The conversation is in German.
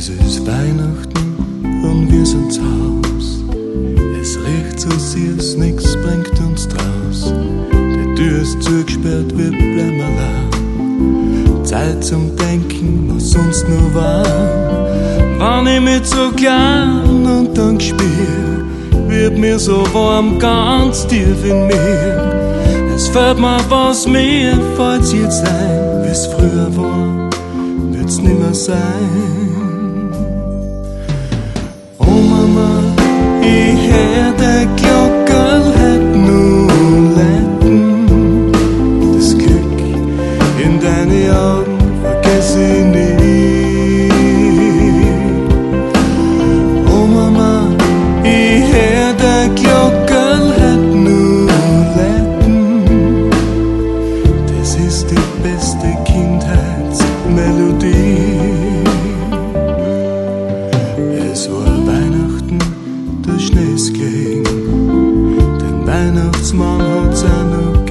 Es ist Weihnachten und wir sind zu Haus. Es riecht so süß, nix bringt uns draus. Die Tür ist zugesperrt, wir bleiben allein. Zeit zum Denken, was sonst nur war. Wann ich mich so gern und dann spiel, wird mir so warm, ganz tief in mir. Es fällt mir, was mir fällt jetzt ein, wie's früher war, wird's nimmer sein. Oh Mama, ich hör der Glockerl heut nur läuten. Das Glück in deine Augen vergess ich nie. Oh Mama, ich hör der Glockerl heut nur läuten. Das ist die beste Kindheitsmelodie. Es war Weihnachten, der Schnee ist gelegen. Den Weihnachtsmann hat's auch noch